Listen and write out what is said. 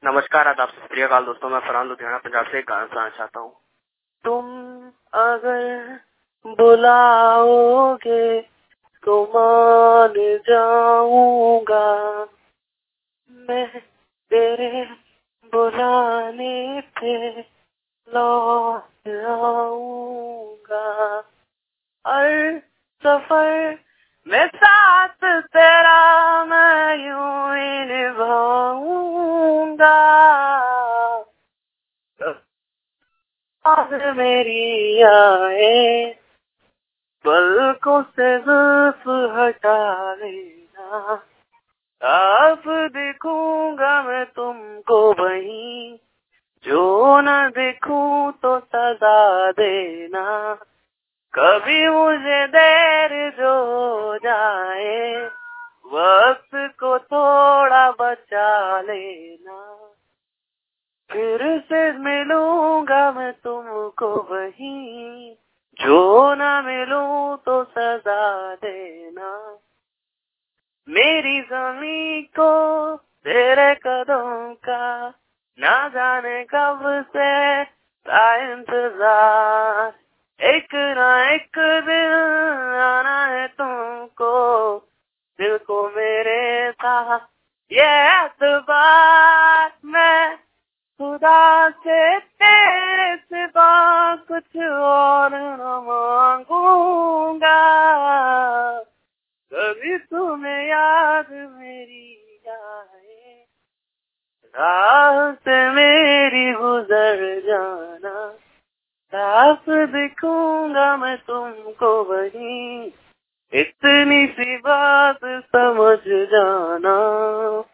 नमस्कार, आदाब, सत श्री अकाल दोस्तों। मैं फरहान लुधियाना पंजाब से एक गाना सुनाना चाहता हूँ। तुम अगर बुलाओगे तो मान जाऊंगा, मैं तेरे बुलाने पे लौट आऊंगा। हर सफर में साथ तेरा मैं यूं ही निभाऊंगा। आज मेरी आए पलकों से जुल्फ हटा लेना, अब देखूंगा मैं तुमको वहीं, जो न देखूं तो सजा देना। कभी मुझे देर जो हो जाए, वक्त को थोड़ा बचा लेना। फिर से मिलूंगा मैं तुमको वहीं, जो ना मिलूं तो सजा देना। मेरी ज़मीं को तेरे कदम का ना जाने कब से था इंतजार। एक ना एक दिन आना है तुमको, दिल को मेरे था ये एतबार। मैं खुदा से तेरे सिवा कुछ और न मांगूंगा। कभी तुम्हें याद मेरी आए, राह से मेरी गुजर जाना, साफ दिखूंगा मैं तुमको वहीं, इतनी सी बात समझ जाना।